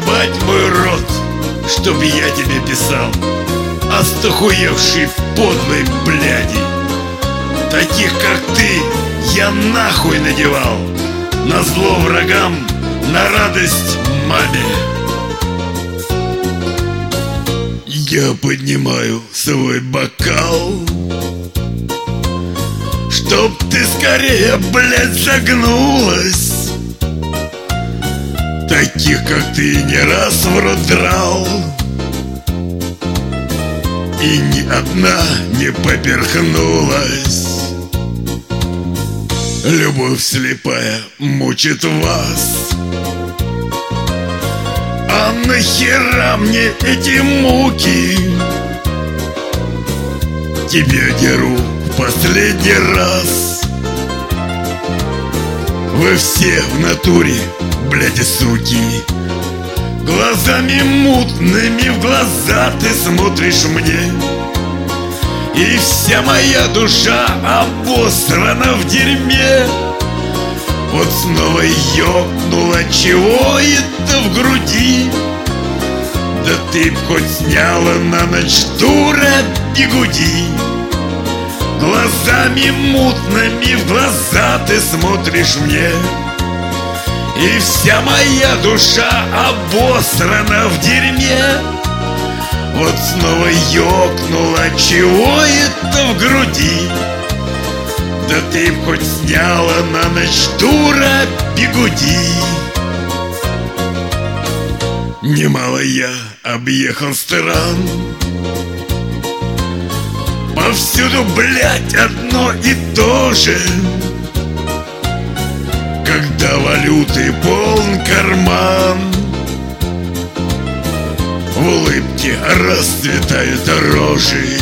ебать мой рот, чтоб я тебе писал, остохуевший подлой бляди. Таких, как ты, я нахуй надевал, назло врагам, на радость маме. Я поднимаю свой бокал, чтоб ты скорее, блядь, загнулась. Таких, как ты, не раз в рот драл, и ни одна не поперхнулась. Любовь слепая мучит вас. А нахера мне эти муки? Тебе деру в последний раз. Вы все в натуре, блядь, суки. Глазами мутными в глаза ты смотришь мне, и вся моя душа обосрана в дерьме. Вот снова ёкнуло чего это в груди. Да ты б хоть сняла на ночь, дура, бигуди. Глазами мутными в глаза ты смотришь мне, и вся моя душа обосрана в дерьме. Вот снова ёкнуло чего это в груди. Да ты б хоть сняла на ночь, дура, бигуди. Немало я объехал стран, повсюду, блядь, одно и то же. Когда валюты полн карман, в улыбке расцветают рожи.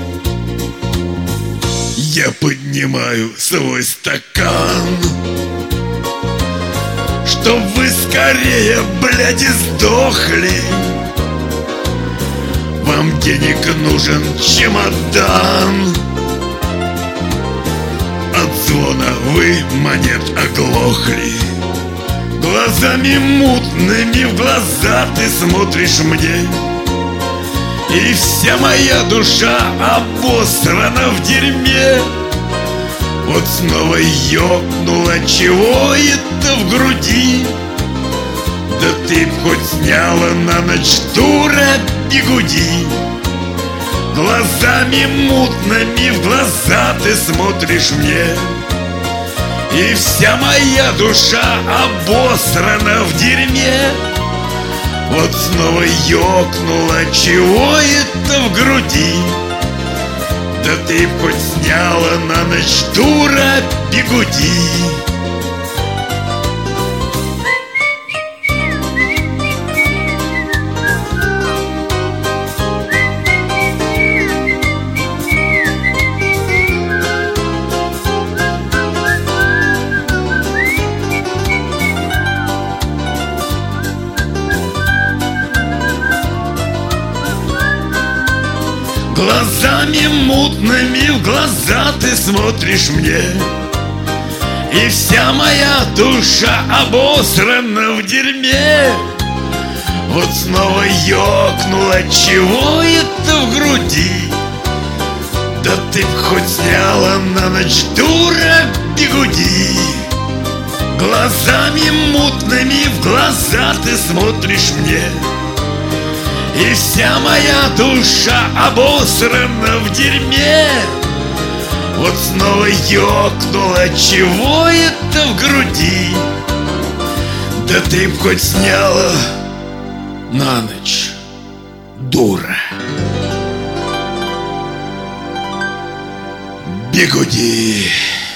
Я поднимаю свой стакан, чтоб вы скорее, блядь, сдохли. Вам денег нужен чемодан. От звона вы монет оглохли. Глазами мутными в глаза ты смотришь мне, и вся моя душа обосрана в дерьме. Вот снова ёкнуло чего это в груди. Да ты б хоть сняла на ночь, дура, бигуди. Глазами мутными в глаза ты смотришь мне, и вся моя душа обосрана в дерьме. Вот снова ёкнуло чего это в груди. Да ты б хоть сняла на ночь, дура, бигуди. Глазами мутными в глаза ты смотришь мне, и вся моя душа обосрана в дерьме. Вот снова ёкнуло чего это в груди. Да ты б хоть сняла на ночь, дура, бигуди. Глазами мутными в глаза ты смотришь мне, и вся моя душа обосрана в дерьме. Вот снова ёкнуло чего это в груди. Да ты б хоть сняла на ночь, дура, бигуди.